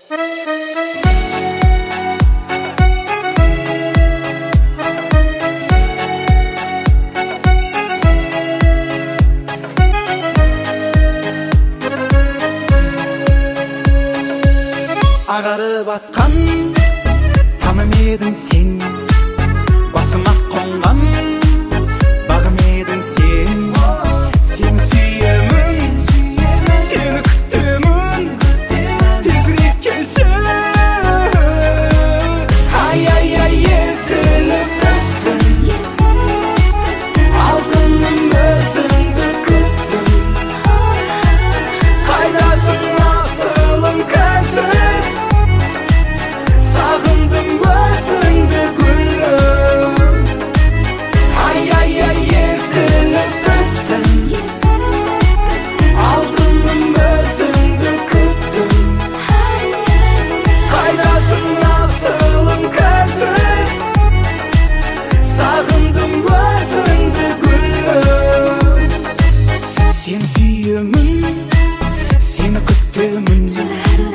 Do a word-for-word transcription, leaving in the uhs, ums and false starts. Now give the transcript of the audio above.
Ағарып атқан тамым едің сен, басыма қонған бағым едің сен. Сені сүйемін, сені күтемін, тезірек келші. Ай, ай, ай, езіліп өттім, алтыным өзіңді күттім. Қайдасың асылым қазір, сағындым өзіңді гүлім. Ай, ай, ай, езіліп өттім, алтыным өзіңді күттім. Қайдасың асылым қазір, сағындым өзіңді гүлім. Сені сүйемін, сені күтемін,